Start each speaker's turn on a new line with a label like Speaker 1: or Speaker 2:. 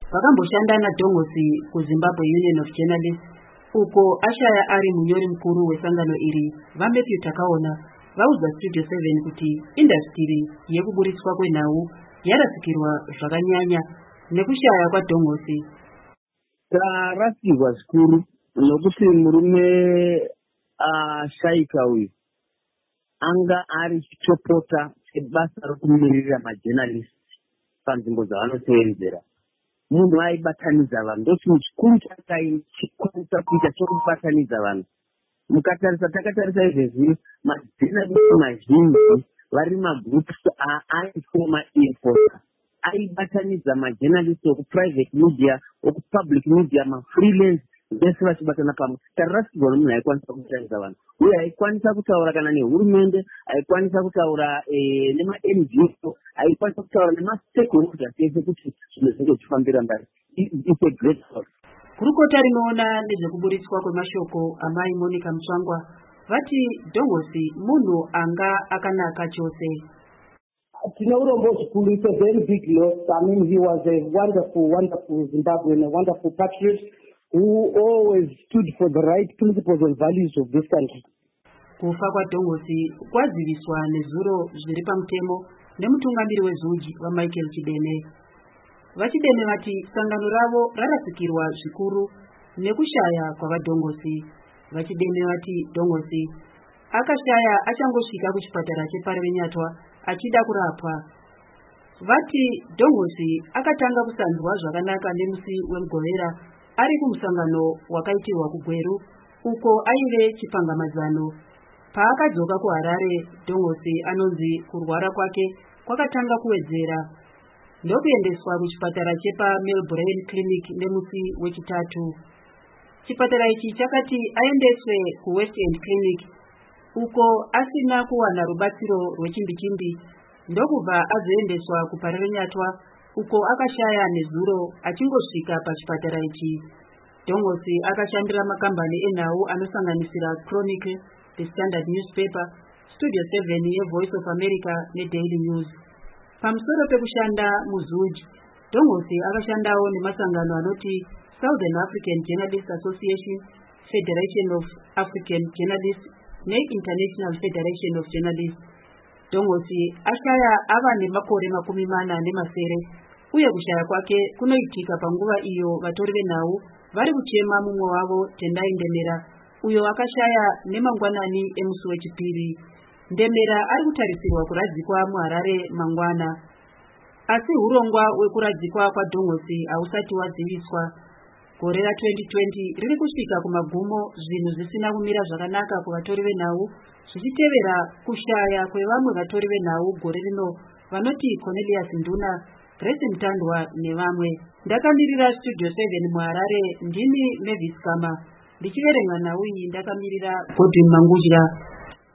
Speaker 1: vakamboshanda naDongosi kuZimbabwe Union of Journalists, uko ashaya ari munyori mukuru wesangano iri. vaMatthew Takaona vaudza Studio 7 kuti indastiri yekuburiswa kwenhau yarasikirwa zvakanyanya nekushaya kwaDongosi.
Speaker 2: Tarasikirwa zvikuru nokuti murume ashaika uyu anga ari chitopota chebasa rokumirira majournalist panzvimbo dzavanosevenzera. Munhu aibatanidza vanhu, ndochinhu chikuru chakakwanisa kuita chokubatanidza vanhu. Mukatarisa, takatarisa izvezvi majournalist mazhinji vari magroups aifoma enforcer aibatanidza majournalist okuprivate media, okupublic media, mafreelance vese vachibatana pamwe. Tarasikirwa nomunhu aikwanisa kubatanidza vanhu, uye aikwanisa kutaura kana nehurumende, aikwanisa kutaura nema-NGO, aikwanisa kutaura nemastakeholders ese kuti zvinhu zvinge zvichifambira mberi. It's a great source.
Speaker 1: Kurukota rinoona nezvekuburiswa kwemashoko amai Monica Mutsvangwa vati Dongosi munhu anga akanaka chose.
Speaker 3: Tino urombo zvikuru, it's a very big loss. I mean, he was a wonderful Zimbabwean, a wonderful patriot who always stood for the right principles and values of this country.
Speaker 1: Kufa kwaDongosi kwaziviswa nezuro zviri pamutemo nemutungamiri weZUJI vaMichael Chidene. VaChidene vati sangano ravo rarasikirwa zvikuru nekushaya kwavaDongosi. VaChidene vati Dongosi akashaya achangosvika kuchipatara cheParenyatwa achida kurapwa. Vati Dongosi akatanga kusanzwa zvakanaka nemusi weMugorera ari kumusangano wakaitirwa kuGweru uko aive chipangamazano. Paakadzoka kuHarare, Dongosi anonzi kurwara kwake kwakatanga kuwedzera ndokuendeswa kuchipatara chepaMelbourne Clinic nemusi wechitatu. Chipatara ichi chakati aendeswe kuWest End Clinic uko asina kuwana rubatsiro rwechimbi-chimbi ndokubva azoendeswa kuParenyatwa uko akashaya nezuro achingosvika pachipatara ichi. Dongosi akashandira makambani enhau anosanganisira Chronicle, The Standard Newspaper, Studio 7 yeVoice of America neDaily News. Pamusoro pekushanda muZUJI, Dongosi akashandawo nemasangano anoti Southern African Journalists Association, Federation of African Journalists neInternational Federation of Journalists. Dongosi ashaya ava nemakore 40 uye kushaya kwake kunoitika panguva iyo vatori venhau vari kuchema mumwe wavo Tendai Ndemera uyo akashaya nemangwanani emusi wechipiri. Ndemera ari kutarisirwa kuradzikwa muHarare mangwana, asi urongwa wekuradzikwa kwaDongosi hausati waziviswa. Gore ra2020 riri kusvika kumagumo zvinhu zvisina kumira zvakanaka kuvatori venhau zvichitevera kushaya kwevamwe vatori venhau gore rino vanoti Cornelius Nduna, Grace Mutandwa nevamwe. Ndakamirira Studio 7 muHarare ndini Mavis Kama, ndichiverenga nhau iyi ndakamirira Godwin Mangudya.